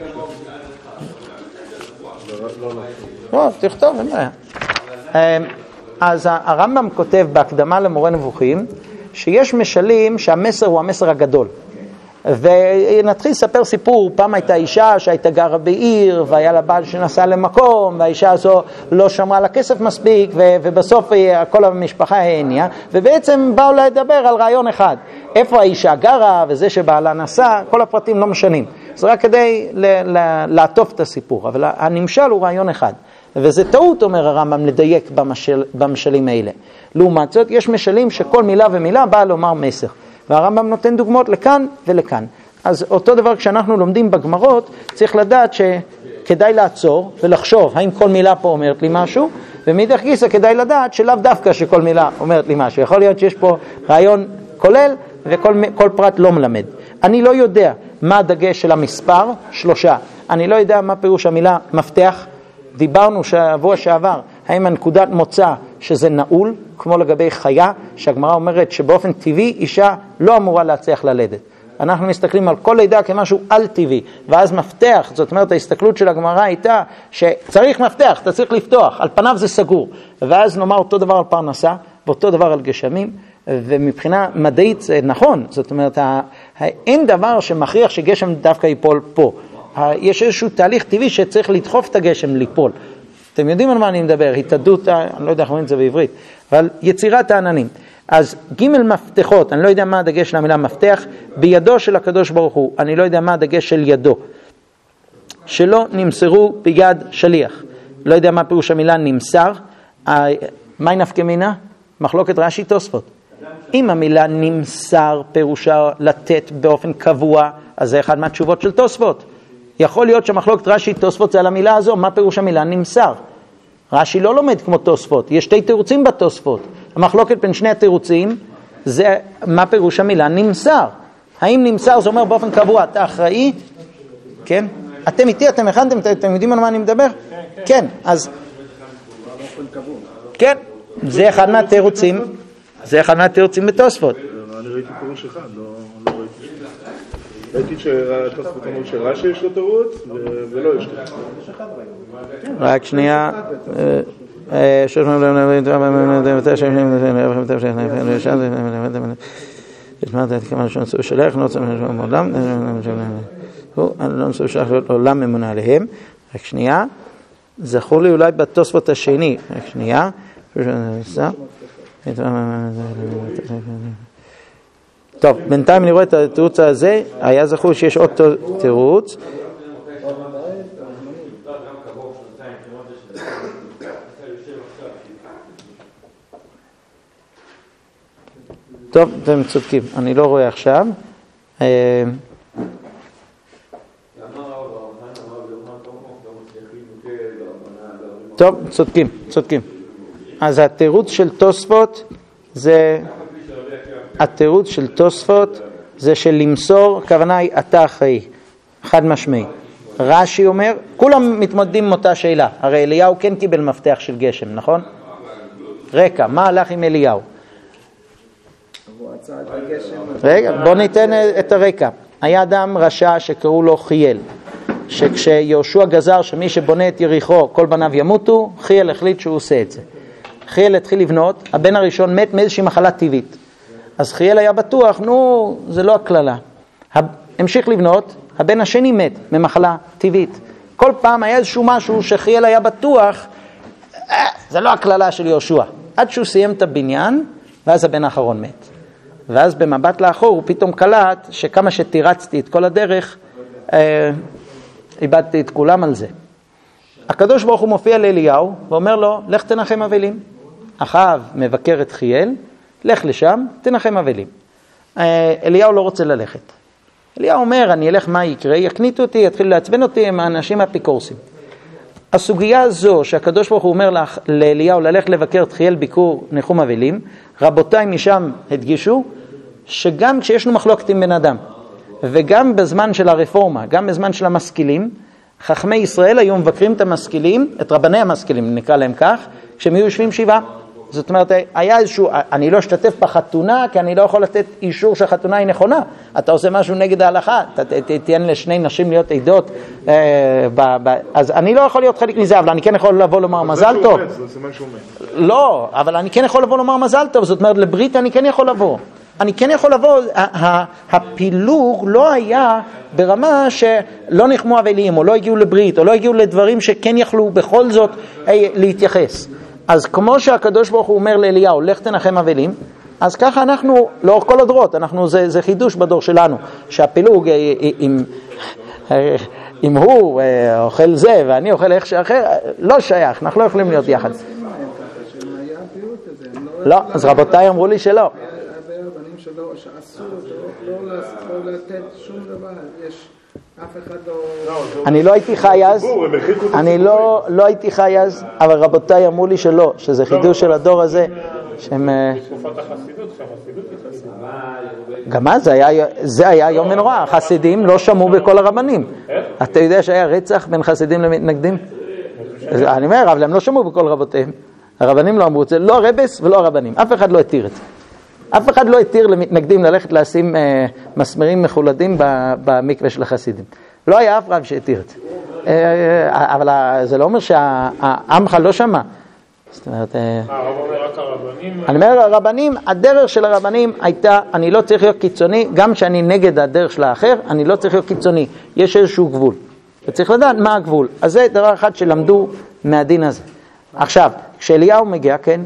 לא, תכתוב, אין בעיה. אז הרמב"ם כותב בהקדמה למורה נבוכים, שיש משלים שהמסר הוא המסר הגדול. ונתחיל לספר סיפור, פעם הייתה אישה שהייתה גרה בעיר, והיה לה בעל שנסע למקום, והאישה הזו לא שמרה לה כסף מספיק, ובסוף כל המשפחה הענייה, ובעצם באו לדבר על רעיון אחד. איפה האישה גרה, וזה שבעלה נסע, כל הפרטים לא משנים. זה רק כדי לעטוף את הסיפור, אבל הנמשל הוא רעיון אחד. וזה טעות, אומר הרמב"ם, לדייק במשל, במשלים האלה. לעומת זאת, יש משלים שכל מילה ומילה באה לומר מסר. והרמב"ם נותן דוגמאות לכאן ולכאן. אז אותו דבר כשאנחנו לומדים בגמרות, צריך לדעת שכדאי לעצור ולחשוב האם כל מילה פה אומרת לי משהו, ומאידך גיסא כדאי לדעת שלאו דווקא שכל מילה אומרת לי משהו. יכול להיות שיש פה רעיון כולל וכל כל פרט לא מלמד. אני לא יודע מה הדגש של המספר, שלושה. אני לא יודע מה פירוש המילה מפתח. דיברנו שבוע שעבר, האם הנקודת מוצא שזה נעול, כמו לגבי חיה, שהגמרא אומרת שבאופן טבעי אישה לא אמורה להצליח ללדת. אנחנו מסתכלים על כל לידה כמשהו על טבעי, ואז מפתח, זאת אומרת ההסתכלות של הגמרא הייתה שצריך מפתח, אתה צריך לפתוח, על פניו זה סגור, ואז נאמר אותו דבר על פרנסה, ואותו דבר על גשמים, ומבחינה מדעית זה נכון, זאת אומרת אין דבר שמכריח שגשם דווקא ייפול פה, יש איזשהו תהליך טבעי שצריך לדחוף את הגשם ליפול. אתם יודעים על מה אני מדבר, התאדות, אני לא יודע איך אומרים את זה בעברית, אבל יצירת העננים. אז ג' מפתחות, אני לא יודע מה הדגש של המילה מפתח, בידו של הקדוש ברוך הוא, אני לא יודע מה הדגש של ידו, שלא נמסרו ביד שליח. לא יודע מה פירוש המילה נמסר, מהי נפקא מינה? מחלוקת רש"י תוספות. אם המילה נמסר פירושה לתת באופן קבוע, אז זה אחד מהתשובות של תוספות. יכול להיות שמחלוקת רש"י תוספות זה על המילה הזו, מה פירוש המילה נמסר? רש"י לא לומד כמו תוספות, יש שתי תירוצים בתוספות. המחלוקת בין שני התירוצים זה מה פירוש המילה נמסר. האם נמסר זה אומר באופן קבוע, אתה אחראי? כן? אתם איתי, אתם הכנתם, אתם יודעים על מה אני מדבר? כן, כן. אז... כן, זה אחד מהתירוצים, זה אחד מהתירוצים בתוספות. אני ראיתי פירוש אחד, לא ראיתי. ראיתי שהתוספות אמרו שרש"י יש לו תירוץ ולא יש לו. רק שנייה. עולם ממונה עליהם. רק שנייה. זכור לי אולי בתוספות השני. רק שנייה. טוב, בינתיים אני רואה את התירוץ הזה, היה זכור שיש עוד תירוץ. טוב, אתם צודקים, אני לא רואה עכשיו. טוב, צודקים, צודקים. אז התירוץ של תוספות זה... התירוץ של תוספות זה של למסור, הכוונה היא אתה אחראי, חד משמעי. רש"י אומר, כולם מתמודדים עם אותה שאלה, הרי אליהו כן קיבל מפתח של גשם, נכון? רקע, מה הלך עם אליהו? רגע, בוא ניתן את הרקע. היה אדם רשע שקראו לו חייל, שכשיהושע גזר שמי שבונה את יריחו כל בניו ימותו, חייל החליט שהוא עושה את זה. חייל התחיל לבנות, הבן הראשון מת מאיזושהי מחלה טבעית. אז חייל היה בטוח, נו, זה לא הכללה. המשיך לבנות, הבן השני מת ממחלה טבעית. כל פעם היה איזשהו משהו שחיאל היה בטוח, אה, זה לא הכללה של יהושע. עד שהוא סיים את הבניין, ואז הבן האחרון מת. ואז במבט לאחור הוא פתאום קלט שכמה שתירצתי את כל הדרך, אה, איבדתי את כולם על זה. הקדוש ברוך הוא מופיע לאליהו ואומר לו, לך תנחם אבלים. אחאב מבקר את חיאל, לך לשם, תנחם אבלים. אה, אליהו לא רוצה ללכת. אליהו אומר, אני אלך מה יקרה, יקניתו אותי, יתחילו לעצבן אותי, הם האנשים האפיקורסים. הסוגיה הזו שהקדוש ברוך הוא אומר לאליהו ללך לבקר את חיאל ביקור ניחום אבלים, רבותיי משם הדגישו שגם כשישנו מחלוקת עם בן אדם, וגם בזמן של הרפורמה, גם בזמן של המשכילים, חכמי ישראל היו מבקרים את המשכילים, את רבני המשכילים נקרא להם כך, כשהם היו יושבים שבעה. זאת אומרת, היה איזשהו, אני לא אשתתף בחתונה, כי אני לא יכול לתת אישור שהחתונה היא נכונה. אתה עושה משהו נגד ההלכה, אתה תתן לשני נשים להיות עדות, אה, ב, ב, אז אני לא יכול להיות חלק מזה, אבל אני כן יכול לבוא לומר מזל טוב. זה סימן שהוא מת. לא, אבל אני כן יכול לבוא לומר מזל טוב, זאת אומרת, לברית אני כן יכול לבוא. אני כן יכול לבוא, הפילוג לא היה ברמה שלא נחמו אבלים, או לא הגיעו לברית, או לא הגיעו לדברים שכן יכלו בכל זאת להתייחס. אז כמו שהקדוש ברוך הוא אומר לאליהו, לך תנחם אבלים, אז ככה אנחנו, לאורך כל הדורות, אנחנו, זה, זה חידוש בדור שלנו, שהפילוג, אם, אם הוא אוכל זה ואני אוכל איך שאחר, לא שייך, אנחנו לא יכולים להיות יחד. לא, אז רבותיי אמרו לי שלא. הבנים שלו שאסור לא לתת שום דבר, יש אף אחד לא... אני לא הייתי חי אז, אני לא לא הייתי חי אז, אבל רבותיי אמרו לי שלא, שזה חידוש של הדור הזה, שהם... בתקופת החסידות, שהחסידות היא חסידות. גם אז זה היה יום ונורא, החסידים לא שמעו בכל הרבנים. אתה יודע שהיה רצח בין חסידים למתנגדים? אני אומר, אבל הם לא שמעו בכל רבותיהם. הרבנים לא אמרו את זה, לא הרבס ולא הרבנים, אף אחד לא התיר את זה. אף אחד לא התיר למתנגדים ללכת לשים אה, מסמרים מחולדים במקווה של החסידים. לא היה אף רב שהתיר את זה. אה, אבל זה לא אומר שהעמך לא שמע. זאת אומרת... אה, הרב אומר רק הרבנים... אני אומר, הרבנים, הדרך של הרבנים הייתה, אני לא צריך להיות קיצוני, גם שאני נגד הדרך של האחר, אני לא צריך להיות קיצוני. יש איזשהו גבול. וצריך לדעת מה הגבול. אז זה דבר אחד שלמדו מהדין הזה. עכשיו, כשאליהו מגיע, כן?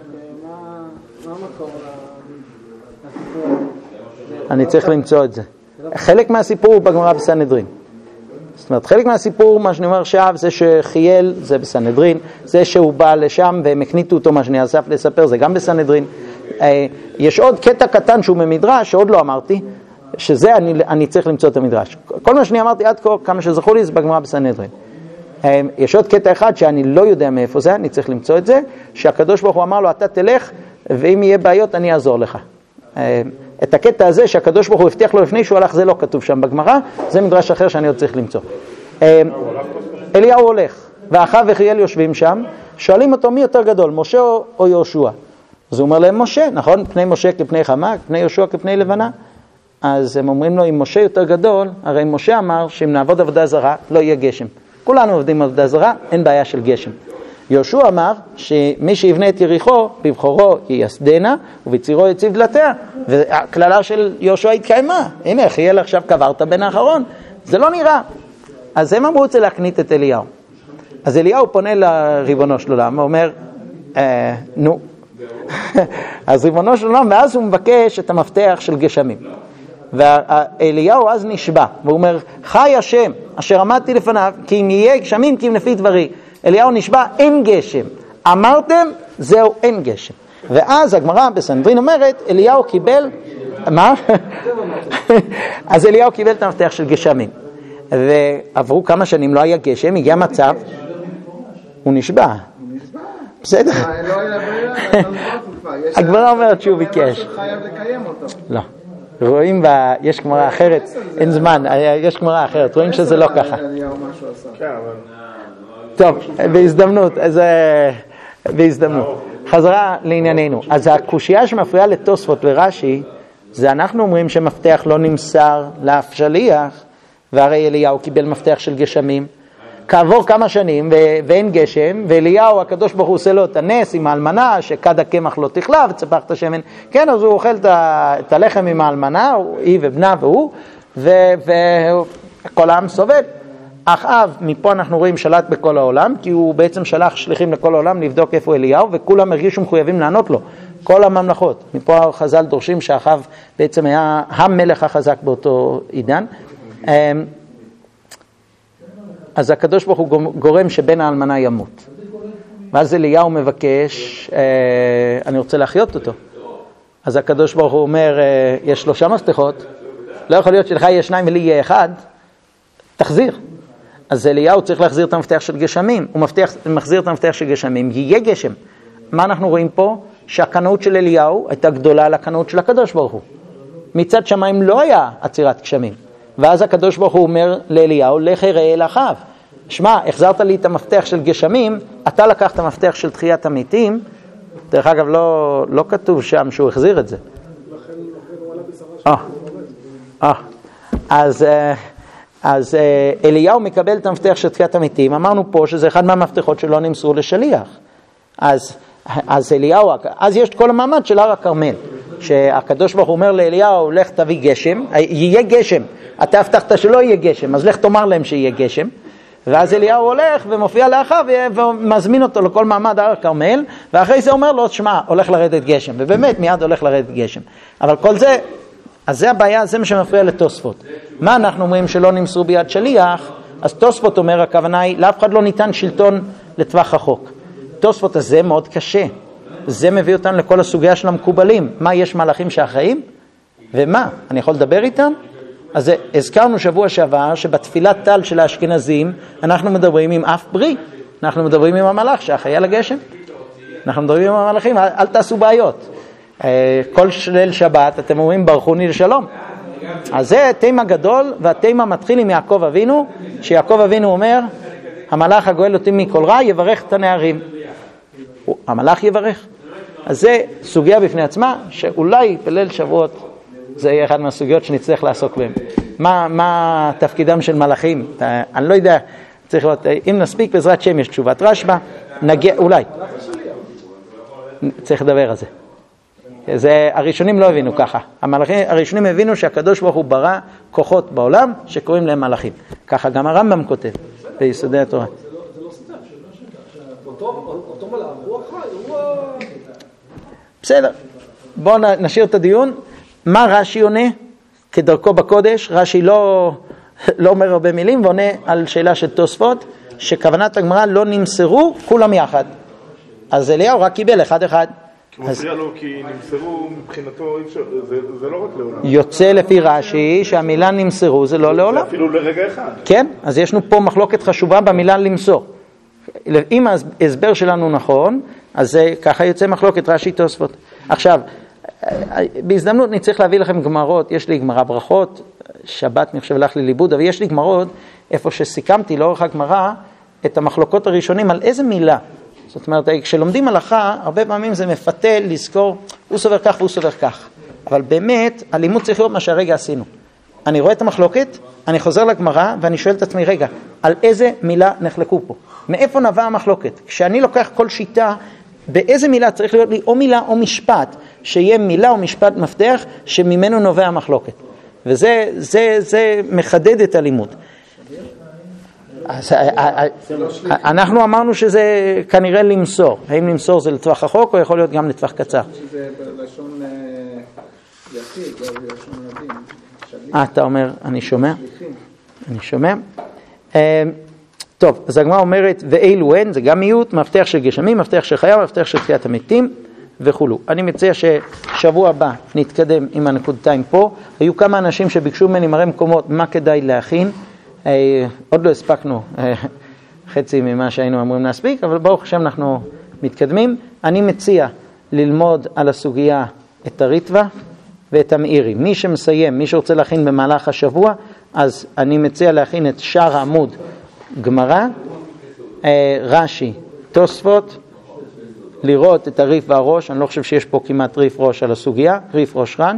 אני צריך למצוא את זה. חלק מהסיפור הוא בגמרא בסנהדרין. זאת אומרת, חלק מהסיפור, מה שאני אומר עכשיו, זה שחיאל, זה בסנהדרין, זה שהוא בא לשם והם הקניתו אותו, מה שאני אסף לספר, זה גם בסנהדרין. יש עוד קטע קטן שהוא ממדרש, שעוד לא אמרתי, שזה אני, אני צריך למצוא את המדרש. כל מה שאני אמרתי עד כה, כמה שזכו לי, זה בגמרא בסנהדרין. יש עוד קטע אחד שאני לא יודע מאיפה זה, אני צריך למצוא את זה, שהקדוש ברוך הוא אמר לו, אתה תלך, ואם יהיה בעיות אני אעזור לך. את הקטע הזה שהקדוש ברוך הוא הבטיח לו לפני שהוא הלך, זה לא כתוב שם בגמרא, זה מדרש אחר שאני עוד צריך למצוא. אליהו הולך, ואחיו וחיאל יושבים שם, שואלים אותו מי יותר גדול, משה או יהושע? אז הוא אומר להם משה, נכון? פני משה כפני חמה, פני יהושע כפני לבנה. אז הם אומרים לו, אם משה יותר גדול, הרי משה אמר שאם נעבוד עבודה זרה, לא יהיה גשם. כולנו עובדים עבודה זרה, אין בעיה של גשם. יהושע אמר שמי שיבנה את יריחו, בבחורו ייסדנה, ובצירו יציב דלתיה. והכללה של יהושע התקיימה. הנה, חיאל עכשיו קברת בן האחרון. זה לא נראה. אז הם אמרו רוצה להקנית את אליהו. אז אליהו פונה לריבונו של עולם, ואומר, אה, נו. אז ריבונו של עולם, ואז הוא מבקש את המפתח של גשמים. ואליהו אז נשבע, והוא אומר, חי השם, אשר עמדתי לפניו, כי אם יהיה גשמים, כי אם לפי דברי. אליהו נשבע, אין גשם. אמרתם, זהו, אין גשם. ואז הגמרא בסנהדרין אומרת, אליהו קיבל, מה? אז אליהו קיבל את המפתח של גשמים. ועברו כמה שנים, לא היה גשם, הגיע מצב, הוא נשבע. בסדר? הגמרא אומרת שהוא ביקש. לא. רואים, יש גמרא אחרת, אין זמן, יש גמרא אחרת, רואים שזה לא ככה. טוב, בהזדמנות, אז בהזדמנות. חזרה לענייננו. אז הקושייה שמפריעה לתוספות ורש"י, זה אנחנו אומרים שמפתח לא נמסר לאף שליח, והרי אליהו קיבל מפתח של גשמים. כעבור כמה שנים ואין גשם, ואליהו הקדוש ברוך הוא עושה לו את הנס עם האלמנה, שכד הקמח לא תכלה וצפח את השמן. כן, אז הוא אוכל את הלחם עם האלמנה, היא ובנה והוא, וכל העם סובל. אחאב, מפה אנחנו רואים שלט בכל העולם, כי הוא בעצם שלח שליחים לכל העולם לבדוק איפה אליהו, וכולם הרגישו מחויבים לענות לו, כל הממלכות. מפה חז"ל דורשים שאחאב בעצם היה המלך החזק באותו עידן. אז הקדוש ברוך הוא גורם שבן האלמנה ימות. ואז אליהו מבקש, אני רוצה להחיות אותו. אז הקדוש ברוך הוא אומר, יש שלושה מפתחות, לא יכול להיות שלך יהיה שניים ולי יהיה אחד, תחזיר. אז אליהו צריך להחזיר את המפתח של גשמים, הוא מבטיח, מחזיר את המפתח של גשמים, יהיה גשם. מה אנחנו רואים פה? שהקנאות של אליהו הייתה גדולה לקנאות של הקדוש ברוך הוא. מצד שמיים לא היה עצירת גשמים. ואז הקדוש ברוך הוא אומר לאליהו, לך ראה אל אחאב. שמע, החזרת לי את המפתח של גשמים, אתה לקח את המפתח של תחיית המתים, דרך אגב לא, לא כתוב שם שהוא החזיר את זה. אה, אה, אז... אז אליהו מקבל את המפתח של תחיית המתים, אמרנו פה שזה אחד מהמפתחות שלא נמסרו לשליח. אז, אז אליהו, אז יש את כל המעמד של הר הכרמל, שהקדוש ברוך הוא אומר לאליהו, לך תביא גשם, יהיה גשם, אתה הבטחת שלא יהיה גשם, אז לך תאמר להם שיהיה גשם, ואז אליהו הולך ומופיע לאחאב ומזמין אותו לכל מעמד הר הכרמל, ואחרי זה אומר לו, שמע, הולך לרדת גשם, ובאמת מיד הולך לרדת גשם. אבל כל זה, אז זה הבעיה, זה מה שמפריע לתוספות. מה אנחנו אומרים שלא נמסרו ביד שליח? אז תוספות אומר, הכוונה היא, לאף אחד לא ניתן שלטון לטווח רחוק. תוספות הזה מאוד קשה. זה מביא אותנו לכל הסוגיה של המקובלים. מה, יש מלאכים שאחראים? ומה? אני יכול לדבר איתם? אז הזכרנו שבוע שעבר שבתפילת טל של האשכנזים אנחנו מדברים עם אף בריא. אנחנו מדברים עם המלאך שאחראי על הגשם. אנחנו מדברים עם המלאכים, אל, אל תעשו בעיות. כל ליל שבת אתם אומרים ברכוני לשלום. אז זה תימה גדול, והתימה מתחיל עם יעקב אבינו, שיעקב אבינו אומר, המלאך הגואל אותי מכל רע יברך את הנערים. המלאך יברך. אז זה סוגיה בפני עצמה, שאולי בליל שבועות זה יהיה אחד מהסוגיות שנצטרך לעסוק בהם. מה, מה תפקידם של מלאכים? אני לא יודע, צריך לראות, אם נספיק בעזרת שם יש תשובת רשב"א, נגיע, אולי. צריך לדבר על זה. זה, הראשונים לא הבינו ככה. המלאכים, הראשונים הבינו שהקדוש ברוך הוא ברא כוחות בעולם שקוראים להם מלאכים. ככה גם הרמב"ם כותב ביסודי התורה. זה לא סתם, אותו מלאך הוא אחראי, הוא... בסדר, בואו נשאיר את הדיון. מה רש"י עונה? כדרכו בקודש, רש"י לא, לא אומר הרבה מילים, ועונה על שאלה של תוספות, שכוונת הגמרא לא נמסרו כולם יחד. אז אליהו רק קיבל אחד אחד. כי מפריע לו, כי נמסרו מבחינתו, זה, זה לא רק לעולם. יוצא לפי רש"י שהמילה נמסרו זה לא לעולם. זה אפילו לרגע אחד. כן, אז יש לנו פה מחלוקת חשובה במילה למסור. אם ההסבר שלנו נכון, אז זה, ככה יוצא מחלוקת רש"י תוספות. עכשיו, בהזדמנות אני צריך להביא לכם גמרות, יש לי גמרא ברכות, שבת אני חושב הלך לי ליבוד, אבל יש לי גמרות איפה שסיכמתי לאורך הגמרא את המחלוקות הראשונים על איזה מילה. זאת אומרת, כשלומדים הלכה, הרבה פעמים זה מפתה לזכור, הוא סובר כך והוא סובר כך. אבל באמת, הלימוד צריך להיות מה שהרגע עשינו. אני רואה את המחלוקת, אני חוזר לגמרא, ואני שואל את עצמי, רגע, על איזה מילה נחלקו פה? מאיפה נבע המחלוקת? כשאני לוקח כל שיטה, באיזה מילה צריך להיות לי או מילה או משפט, שיהיה מילה או משפט מפתח, שממנו נובע המחלוקת. וזה זה, זה מחדד את הלימוד. אז, אנחנו אמרנו שזה כנראה למסור. האם למסור זה לטווח רחוק או יכול להיות גם לטווח קצר? שזה בלשון יחיד, בלשון רבים. אה, אתה אומר, אני שומע? אני שומע. טוב, אז הגמרא אומרת, ואילו הן, זה גם מיעוט, מפתח של גשמים, מפתח של חיה, מפתח של תחיית המתים וכולו. אני מציע ששבוע הבא נתקדם עם הנקודתיים פה. היו כמה אנשים שביקשו ממני מראה מקומות, מה כדאי להכין. עוד לא הספקנו חצי ממה שהיינו אמורים להספיק, אבל ברוך השם אנחנו מתקדמים. אני מציע ללמוד על הסוגיה את הריטווה ואת המאירי. מי שמסיים, מי שרוצה להכין במהלך השבוע, אז אני מציע להכין את שאר העמוד גמרא, רש"י, תוספות, לראות את הריף והראש, אני לא חושב שיש פה כמעט ריף ראש על הסוגיה, ריף ראש רן,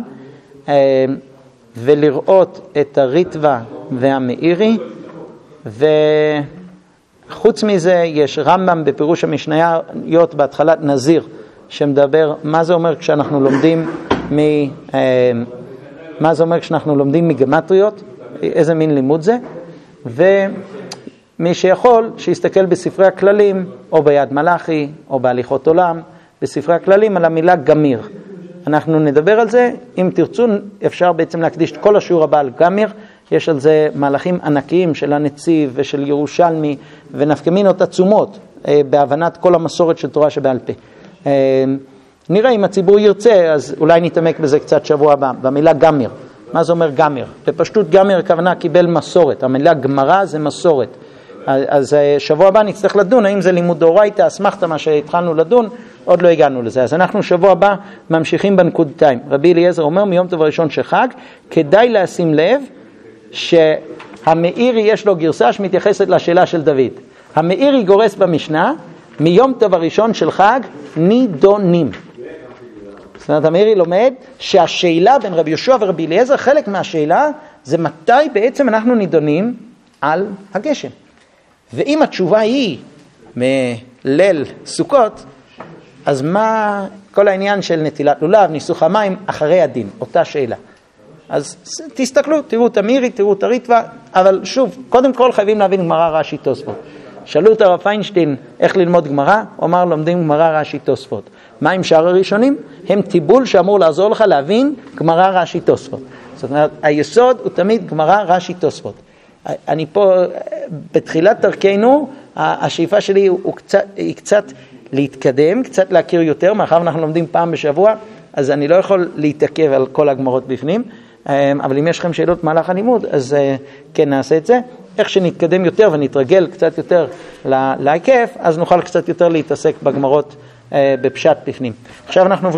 ולראות את הריטווה והמאירי, וחוץ מזה יש רמב"ם בפירוש המשניות בהתחלת נזיר, שמדבר מה זה אומר כשאנחנו לומדים מה זה אומר כשאנחנו לומדים מגמטריות, איזה מין לימוד זה, ומי שיכול שיסתכל בספרי הכללים, או ביד מלאכי, או בהליכות עולם, בספרי הכללים על המילה גמיר. אנחנו נדבר על זה, אם תרצו אפשר בעצם להקדיש את כל השיעור הבא על גמיר, יש על זה מהלכים ענקיים של הנציב ושל ירושלמי, ונפקמינות עצומות בהבנת כל המסורת של תורה שבעל פה. נראה אם הציבור ירצה, אז אולי נתעמק בזה קצת שבוע הבא, במילה גמיר. מה זה אומר גמיר? בפשטות גמיר הכוונה קיבל מסורת, המילה גמרא זה מסורת. אז שבוע הבא נצטרך לדון, האם זה לימוד דאורייתא, אסמכתא מה שהתחלנו לדון, עוד לא הגענו לזה. אז אנחנו שבוע הבא ממשיכים בנקודתיים. רבי אליעזר אומר מיום טוב הראשון של חג, כדאי לשים לב שהמאירי יש לו גרסה שמתייחסת לשאלה של דוד. המאירי גורס במשנה, מיום טוב הראשון של חג נידונים. זאת אומרת, המאירי לומד שהשאלה בין רבי יהושע ורבי אליעזר, חלק מהשאלה זה מתי בעצם אנחנו נידונים על הגשם. ואם התשובה היא מליל סוכות, אז מה כל העניין של נטילת לולב, ניסוך המים, אחרי הדין, אותה שאלה. אז תסתכלו, תראו את המאירי, תראו את הריטב"א, אבל שוב, קודם כל חייבים להבין גמרא רש"י תוספות. שאלו את הרב פיינשטיין איך ללמוד גמרא, הוא אמר לומדים גמרא רש"י תוספות. מה עם שאר הראשונים? הם טיבול שאמור לעזור לך להבין גמרא רש"י תוספות. זאת אומרת, היסוד הוא תמיד גמרא רש"י תוספות. אני פה, בתחילת דרכנו, השאיפה שלי הוא קצת, היא קצת להתקדם, קצת להכיר יותר, מאחר אנחנו לומדים פעם בשבוע, אז אני לא יכול להתעכב על כל הגמרות בפנים, אבל אם יש לכם שאלות במהלך הלימוד, אז כן נעשה את זה. איך שנתקדם יותר ונתרגל קצת יותר להיקף, אז נוכל קצת יותר להתעסק בגמרות בפשט בפנים. עכשיו אנחנו